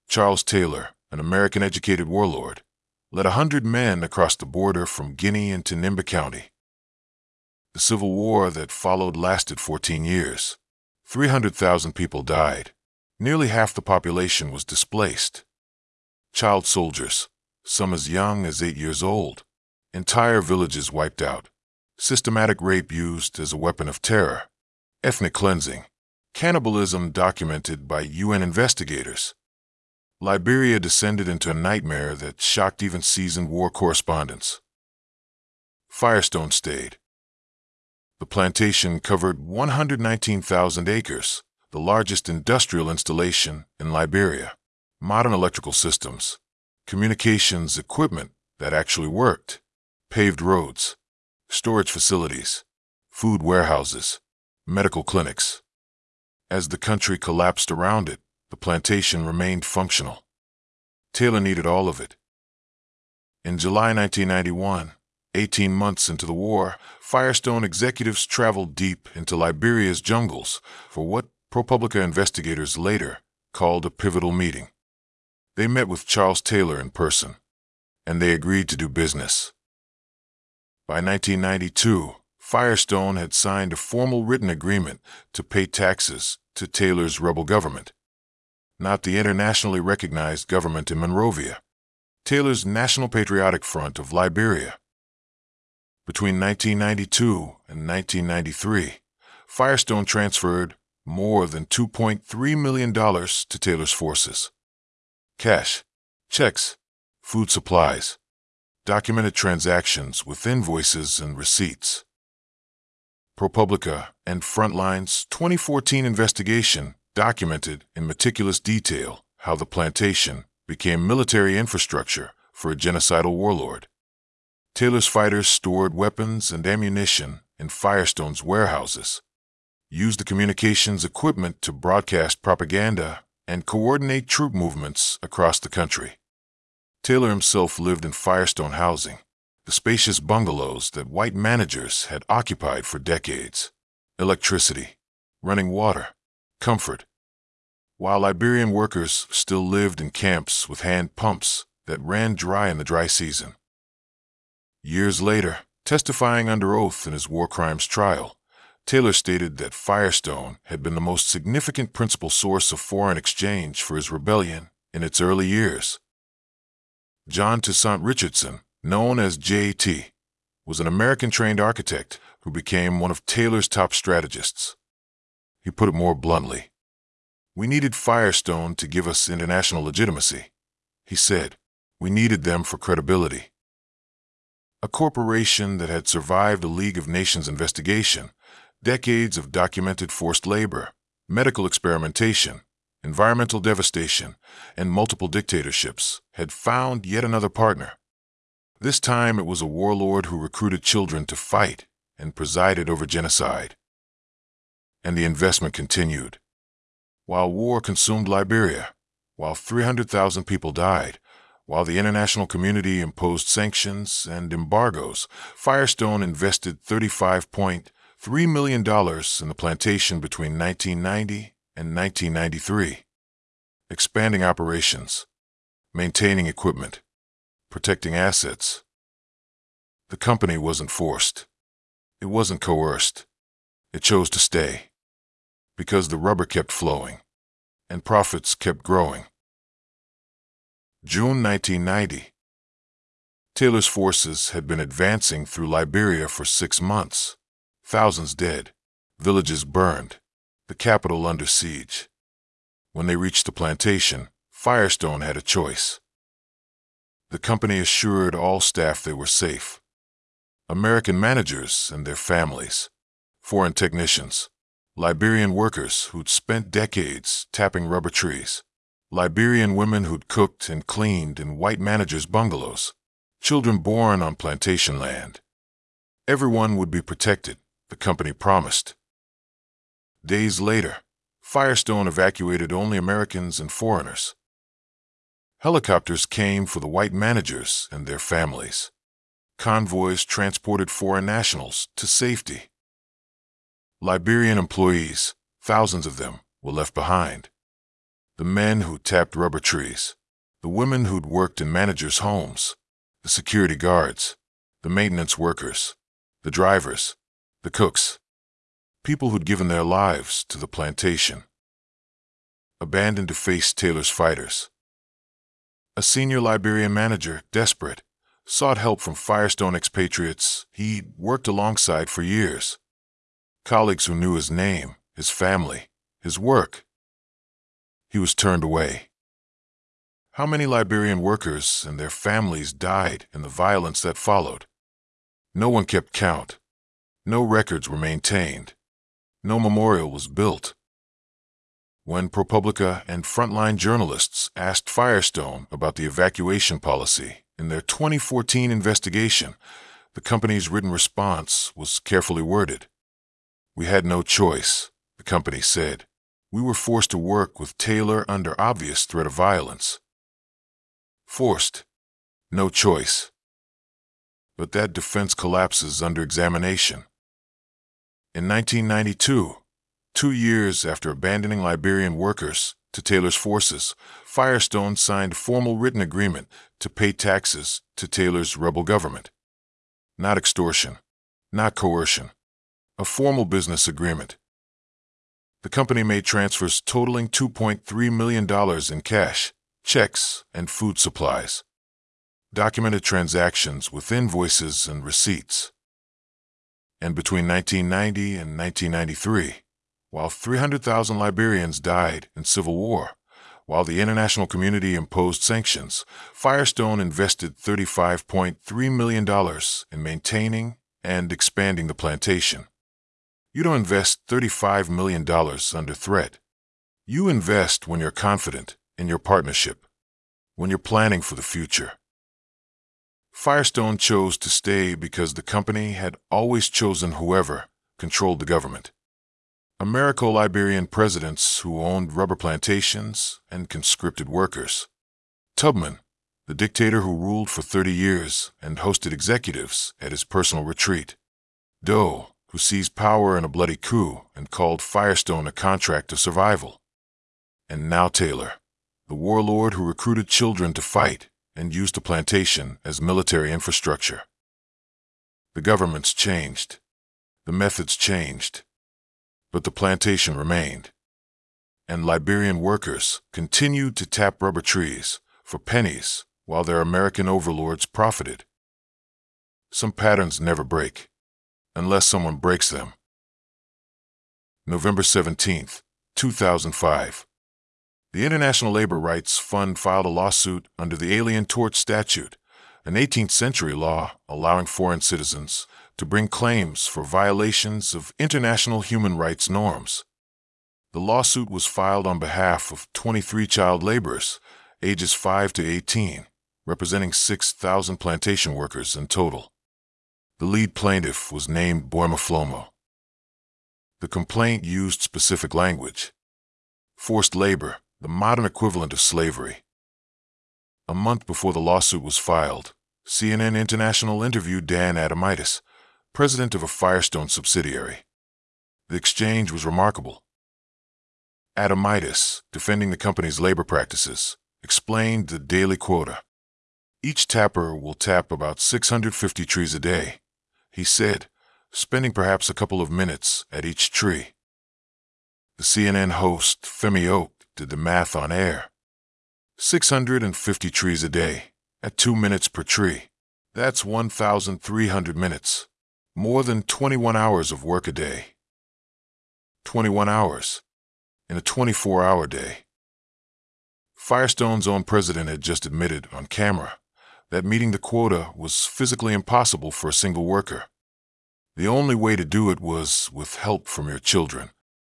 Charles Taylor, an American-educated warlord, led 100 men across the border from Guinea into Nimba County. The Civil War that followed lasted 14 years. 300,000 people died. Nearly half the population was displaced. Child soldiers, some as young as 8 years old. Entire villages wiped out. Systematic rape used as a weapon of terror. Ethnic cleansing. Cannibalism documented by UN investigators. Liberia descended into a nightmare that shocked even seasoned war correspondents. Firestone stayed. The plantation covered 119,000 acres, the largest industrial installation in Liberia. Modern electrical systems, communications equipment that actually worked, paved roads, storage facilities, food warehouses, medical clinics. As the country collapsed around it, the plantation remained functional. Taylor needed all of it. In July 1991, 18 months into the war, Firestone executives traveled deep into Liberia's jungles for what ProPublica investigators later called a pivotal meeting. They met with Charles Taylor in person, and they agreed to do business. By 1992, Firestone had signed a formal written agreement to pay taxes to Taylor's rebel government, not the internationally recognized government in Monrovia, Taylor's National Patriotic Front of Liberia. Between 1992 and 1993, Firestone transferred more than $2.3 million to Taylor's forces. Cash, checks, food supplies, documented transactions with invoices and receipts. ProPublica and Frontline's 2014 investigation documented in meticulous detail how the plantation became military infrastructure for a genocidal warlord. Taylor's fighters stored weapons and ammunition in Firestone's warehouses, used the communications equipment to broadcast propaganda and coordinate troop movements across the country. Taylor himself lived in Firestone housing, the spacious bungalows that white managers had occupied for decades. Electricity, running water, comfort. While Liberian workers still lived in camps with hand pumps that ran dry in the dry season. Years later, testifying under oath in his war crimes trial, Taylor stated that Firestone had been the most significant principal source of foreign exchange for his rebellion in its early years. John Toussaint Richardson, known as J.T., was an American-trained architect who became one of Taylor's top strategists. He put it more bluntly. "We needed Firestone to give us international legitimacy," he said. "We needed them for credibility." A corporation that had survived a League of Nations investigation, decades of documented forced labor, medical experimentation, environmental devastation, and multiple dictatorships, had found yet another partner. This time it was a warlord who recruited children to fight and presided over genocide. And the investment continued. While war consumed Liberia, while 300,000 people died, while the international community imposed sanctions and embargoes, Firestone invested $35.3 million in the plantation between 1990 and 1993, expanding operations, maintaining equipment, protecting assets. The company wasn't forced. It wasn't coerced. It chose to stay. Because the rubber kept flowing, and profits kept growing. June 1990. Taylor's forces had been advancing through Liberia for 6 months. Thousands dead, villages burned, the capital under siege. When they reached the plantation, Firestone had a choice. The company assured all staff they were safe. American managers and their families, foreign technicians, Liberian workers who'd spent decades tapping rubber trees, Liberian women who'd cooked and cleaned in white managers' bungalows, children born on plantation land. Everyone would be protected, the company promised. Days later, Firestone evacuated only Americans and foreigners. Helicopters came for the white managers and their families. Convoys transported foreign nationals to safety. Liberian employees, thousands of them, were left behind. The men who tapped rubber trees, the women who'd worked in managers' homes, the security guards, the maintenance workers, the drivers, the cooks, people who'd given their lives to the plantation. Abandoned to face Taylor's fighters. A senior Liberian manager, desperate, sought help from Firestone expatriates he'd worked alongside for years. Colleagues who knew his name, his family, his work. He was turned away. How many Liberian workers and their families died in the violence that followed? No one kept count. No records were maintained. No memorial was built. When ProPublica and frontline journalists asked Firestone about the evacuation policy in their 2014 investigation, the company's written response was carefully worded. "We had no choice," the company said. "We were forced to work with Taylor under obvious threat of violence." Forced. No choice. But that defense collapses under examination. In 1992, 2 years after abandoning Liberian workers to Taylor's forces, Firestone signed a formal written agreement to pay taxes to Taylor's rebel government. Not extortion, not coercion. A formal business agreement. The company made transfers totaling $2.3 million in cash, checks, and food supplies. Documented transactions with invoices and receipts. And between 1990 and 1993, while 300,000 Liberians died in civil war, while the international community imposed sanctions, Firestone invested $35.3 million in maintaining and expanding the plantation. You don't invest $35 million under threat. You invest when you're confident in your partnership, when you're planning for the future. Firestone chose to stay because the company had always chosen whoever controlled the government. Americo-Liberian presidents who owned rubber plantations and conscripted workers. Tubman, the dictator who ruled for 30 years and hosted executives at his personal retreat. Doe, who seized power in a bloody coup and called Firestone a contract of survival. And now Taylor, the warlord who recruited children to fight and used the plantation as military infrastructure. The governments changed. The methods changed. But the plantation remained. And Liberian workers continued to tap rubber trees for pennies while their American overlords profited. Some patterns never break, unless someone breaks them. November 17, 2005. The International Labor Rights Fund filed a lawsuit under the Alien Tort Statute, an 18th century law allowing foreign citizens to bring claims for violations of international human rights norms. The lawsuit was filed on behalf of 23 child laborers, ages 5 to 18, representing 6,000 plantation workers in total. The lead plaintiff was named Boima Flomo. The complaint used specific language. Forced labor, the modern equivalent of slavery. A month before the lawsuit was filed, CNN International interviewed Dan Adamitis, president of a Firestone subsidiary. The exchange was remarkable. Adamitis, defending the company's labor practices, explained the daily quota. Each tapper will tap about 650 trees a day, he said, spending perhaps a couple of minutes at each tree. The CNN host, Femi Oak, did the math on air. 650 trees a day, at 2 minutes per tree. That's 1,300 minutes. More than 21 hours of work a day. 21 hours in a 24-hour day. Firestone's own president had just admitted on camera that meeting the quota was physically impossible for a single worker. The only way to do it was with help from your children.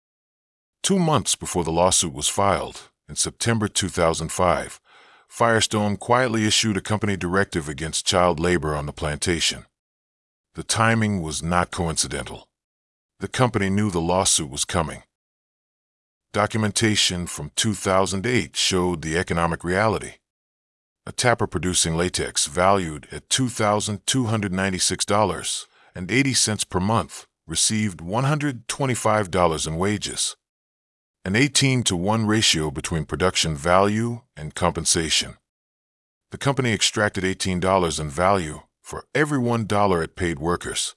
2 months before the lawsuit was filed, in September 2005, Firestone quietly issued a company directive against child labor on the plantation. The timing was not coincidental. The company knew the lawsuit was coming. Documentation from 2008 showed the economic reality. A tapper producing latex valued at $2,296.80 per month received $125 in wages. an 18-to-1 ratio between production value and compensation. The company extracted $18 in value for every $1 it paid workers.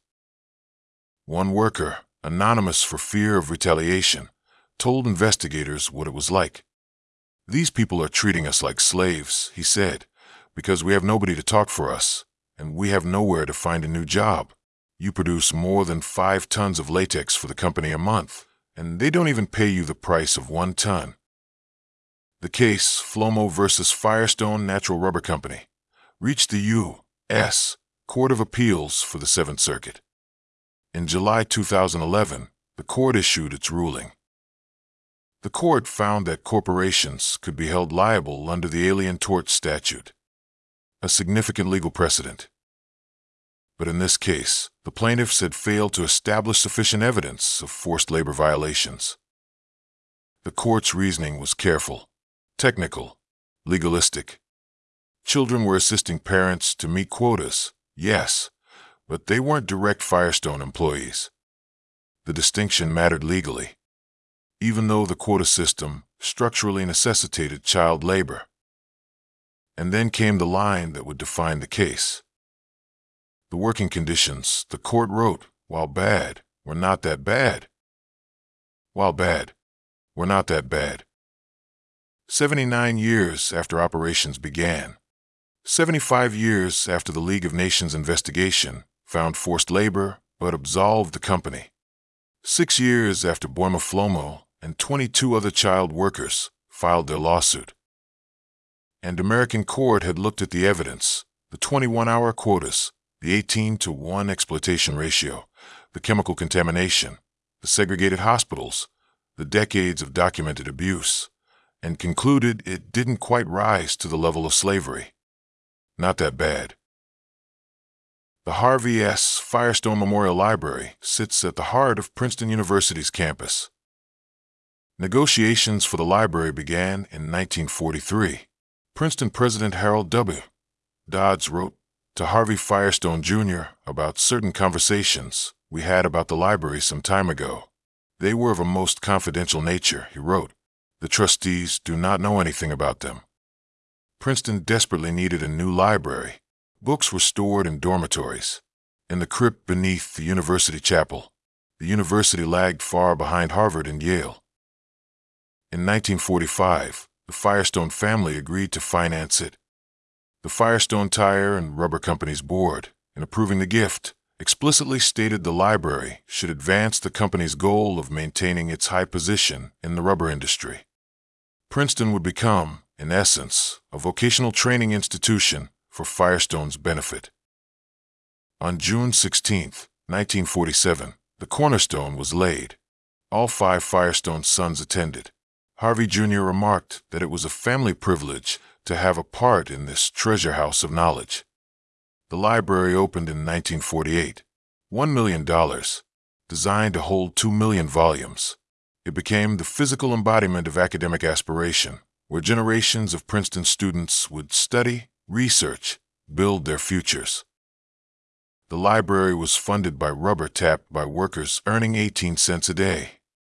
One worker, anonymous for fear of retaliation, told investigators what it was like. "These people are treating us like slaves," he said, "because we have nobody to talk for us, and we have nowhere to find a new job. You produce more than 5 tons of latex for the company a month, and they don't even pay you the price of 1 ton. The case, Flomo versus Firestone Natural Rubber Company, reached the U.S. Court of Appeals for the Seventh Circuit. In July 2011, the court issued its ruling. The court found that corporations could be held liable under the Alien Tort Statute, a significant legal precedent. But in this case, the plaintiffs had failed to establish sufficient evidence of forced labor violations. The court's reasoning was careful, technical, legalistic. Children were assisting parents to meet quotas, yes, but they weren't direct Firestone employees. The distinction mattered legally, even though the quota system structurally necessitated child labor. And then came the line that would define the case. The working conditions, the court wrote, while bad, were not that bad. While bad, were not that bad. 79 years after operations began, 75 years after the League of Nations investigation found forced labor but absolved the company, 6 years after Boima Flomo and 22 other child workers filed their lawsuit. And American court had looked at the evidence, the 21-hour quotas, the 18-to-1 exploitation ratio, the chemical contamination, the segregated hospitals, the decades of documented abuse, and concluded it didn't quite rise to the level of slavery. Not that bad. The Harvey S. Firestone Memorial Library sits at the heart of Princeton University's campus. Negotiations for the library began in 1943. Princeton President Harold W. Dodds wrote to Harvey Firestone, Jr. about certain conversations we had about the library some time ago. They were of a most confidential nature, he wrote. The trustees do not know anything about them. Princeton desperately needed a new library. Books were stored in dormitories, in the crypt beneath the university chapel. The university lagged far behind Harvard and Yale. In 1945, the Firestone family agreed to finance it. The Firestone Tire and Rubber Company's board, in approving the gift, explicitly stated the library should advance the company's goal of maintaining its high position in the rubber industry. Princeton would become, in essence, a vocational training institution for Firestone's benefit. On June 16, 1947, the cornerstone was laid. All 5 Firestone sons attended. Harvey Jr. remarked that it was a family privilege to have a part in this treasure house of knowledge. The library opened in 1948, $1 million, designed to hold 2 million volumes. It became the physical embodiment of academic aspiration, where generations of Princeton students would study, research, build their futures. The library was funded by rubber tapped by workers earning 18 cents a day.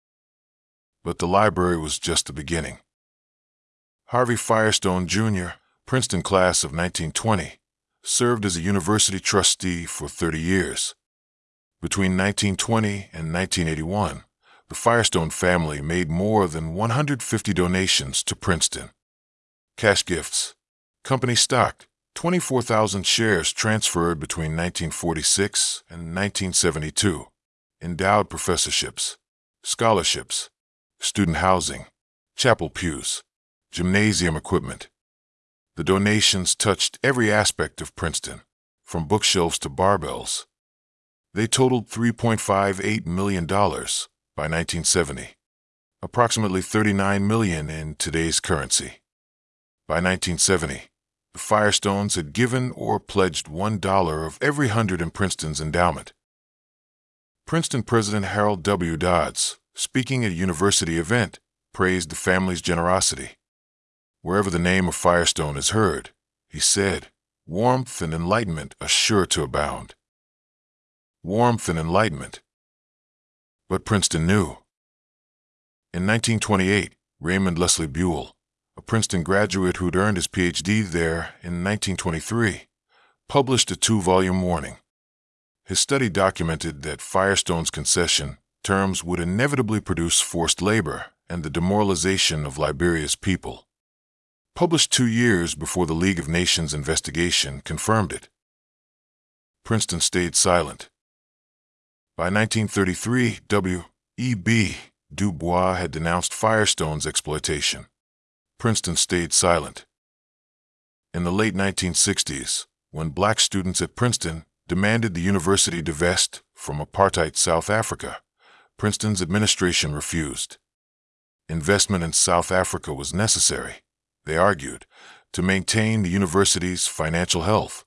But the library was just the beginning. Harvey Firestone, Jr., Princeton class of 1920, served as a university trustee for 30 years. Between 1920 and 1981, the Firestone family made more than 150 donations to Princeton. Cash gifts, company stock, 24,000 shares transferred between 1946 and 1972, endowed professorships, scholarships, student housing, chapel pews, gymnasium equipment. The donations touched every aspect of Princeton, from bookshelves to barbells. They totaled $3.58 million by 1970, approximately $39 million in today's currency. By 1970, the Firestones had given or pledged $1 of every 100 in Princeton's endowment. Princeton President Harold W. Dodds, speaking at a university event, praised the family's generosity. Wherever the name of Firestone is heard, he said, warmth and enlightenment are sure to abound. Warmth and enlightenment. But Princeton knew. In 1928, Raymond Leslie Buell, a Princeton graduate who'd earned his Ph.D. there in 1923, published a 2-volume warning. His study documented that Firestone's concession terms would inevitably produce forced labor and the demoralization of Liberia's people. Published 2 years before the League of Nations investigation confirmed it. Princeton stayed silent. By 1933, W.E.B. Du Bois had denounced Firestone's exploitation. Princeton stayed silent. In the late 1960s, when black students at Princeton demanded the university divest from apartheid South Africa, Princeton's administration refused. Investment in South Africa was necessary, they argued, to maintain the university's financial health.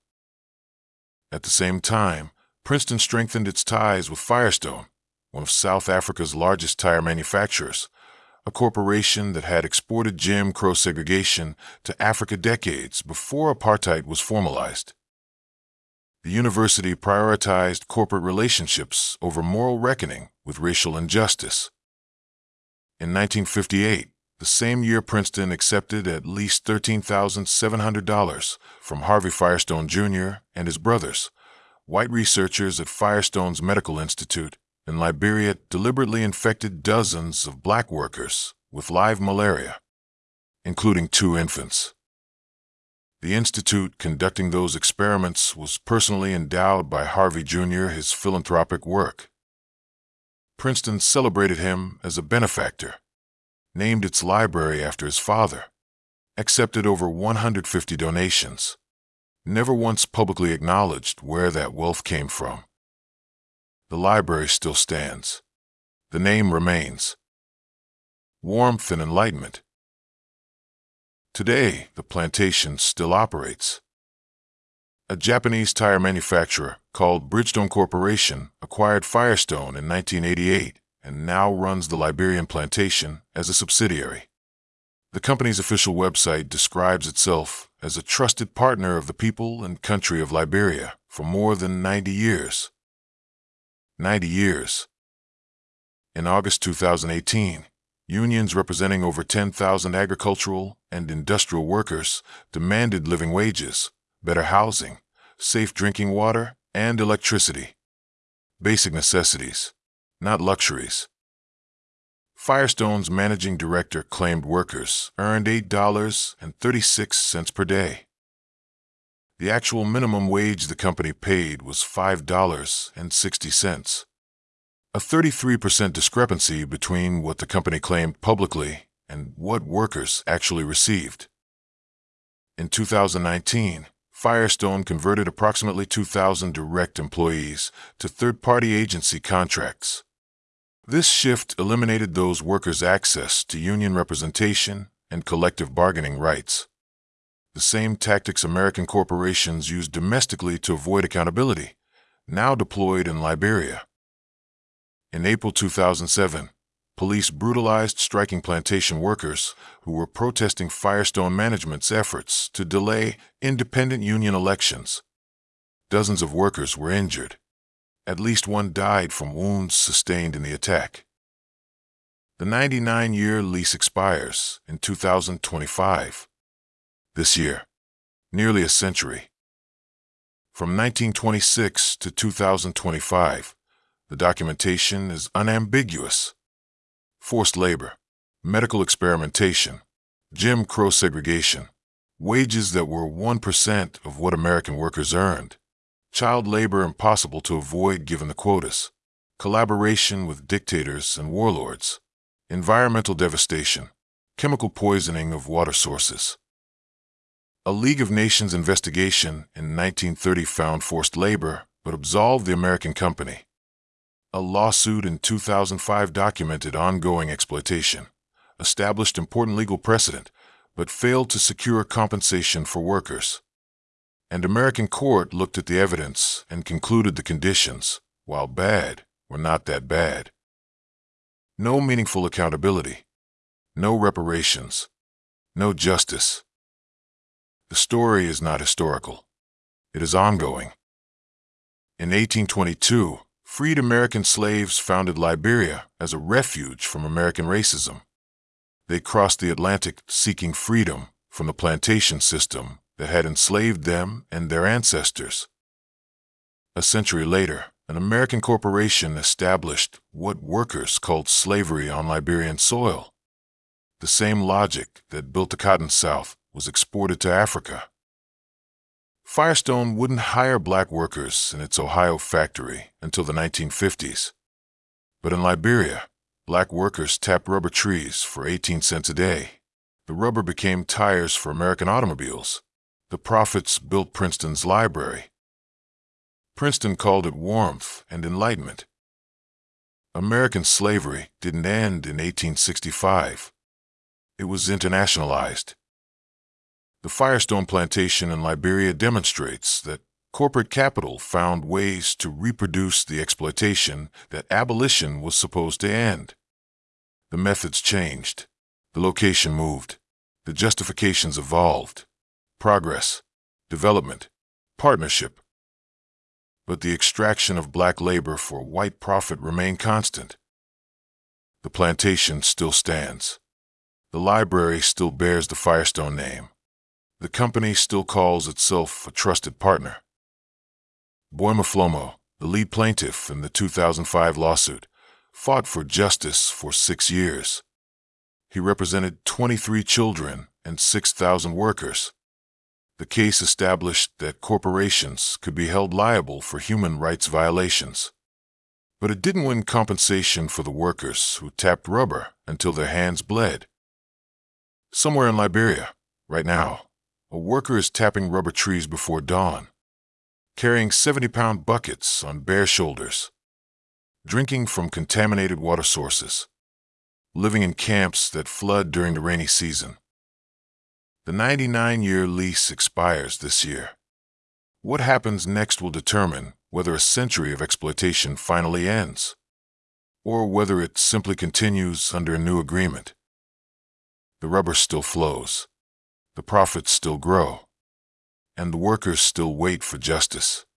At the same time, Princeton strengthened its ties with Firestone, one of South Africa's largest tire manufacturers, a corporation that had exported Jim Crow segregation to Africa decades before apartheid was formalized. The university prioritized corporate relationships over moral reckoning with racial injustice. In 1958, the same year Princeton accepted at least $13,700 from Harvey Firestone Jr. and his brothers, white researchers at Firestone's Medical Institute in Liberia deliberately infected dozens of black workers with live malaria, including 2 infants. The institute conducting those experiments was personally endowed by Harvey Jr. his philanthropic work. Princeton celebrated him as a benefactor, named its library after his father, accepted over 150 donations, never once publicly acknowledged where that wealth came from. The library still stands. The name remains. Warmth and enlightenment. Today, the plantation still operates. A Japanese tire manufacturer called Bridgestone Corporation acquired Firestone in 1988 and now runs the Liberian plantation as a subsidiary. The company's official website describes itself as a trusted partner of the people and country of Liberia for more than 90 years. 90 years. In August 2018, unions representing over 10,000 agricultural and industrial workers demanded living wages, better housing, safe drinking water, and electricity. Basic necessities, not luxuries. Firestone's managing director claimed workers earned $8.36 per day. The actual minimum wage the company paid was $5.60. A 33% discrepancy between what the company claimed publicly and what workers actually received. In 2019, Firestone converted approximately 2,000 direct employees to third-party agency contracts. This shift eliminated those workers' access to union representation and collective bargaining rights. The same tactics American corporations used domestically to avoid accountability, now deployed in Liberia. In April 2007, police brutalized striking plantation workers who were protesting Firestone management's efforts to delay independent union elections. Dozens of workers were injured. At least 1 died from wounds sustained in the attack. The 99-year lease expires in 2025. This year, nearly a century. From 1926 to 2025, the documentation is unambiguous. Forced labor, medical experimentation, Jim Crow segregation, wages that were 1% of what American workers earned, child labor impossible to avoid given the quotas, collaboration with dictators and warlords, environmental devastation, chemical poisoning of water sources. A League of Nations investigation in 1930 found forced labor but absolved the American company. A lawsuit in 2005 documented ongoing exploitation, established important legal precedent, but failed to secure compensation for workers. An American court looked at the evidence and concluded the conditions, while bad, were not that bad. No meaningful accountability, no reparations, no justice. The story is not historical. It is ongoing. In 1822, Freed American slaves founded Liberia as a refuge from American racism. They crossed the Atlantic seeking freedom from the plantation system that had enslaved them and their ancestors. A century later, an American corporation established what workers called slavery on Liberian soil. The same logic that built the Cotton South was exported to Africa. Firestone wouldn't hire black workers in its Ohio factory until the 1950s. But in Liberia, black workers tapped rubber trees for 18 cents a day. The rubber became tires for American automobiles. The profits built Princeton's library. Princeton called it warmth and enlightenment. American slavery didn't end in 1865. It was internationalized. The Firestone plantation in Liberia demonstrates that corporate capital found ways to reproduce the exploitation that abolition was supposed to end. The methods changed. The location moved. The justifications evolved. Progress, development, partnership. But the extraction of black labor for white profit remained constant. The plantation still stands. The library still bears the Firestone name. The company still calls itself a trusted partner. Boy Maflomo, the lead plaintiff in the 2005 lawsuit, fought for justice for 6 years. He represented 23 children and 6,000 workers. The case established that corporations could be held liable for human rights violations. But it didn't win compensation for the workers who tapped rubber until their hands bled. Somewhere in Liberia, right now, a worker is tapping rubber trees before dawn, carrying 70-pound buckets on bare shoulders, drinking from contaminated water sources, living in camps that flood during the rainy season. The 99-year lease expires this year. What happens next will determine whether a century of exploitation finally ends, or whether it simply continues under a new agreement. The rubber still flows. The profits still grow, and the workers still wait for justice.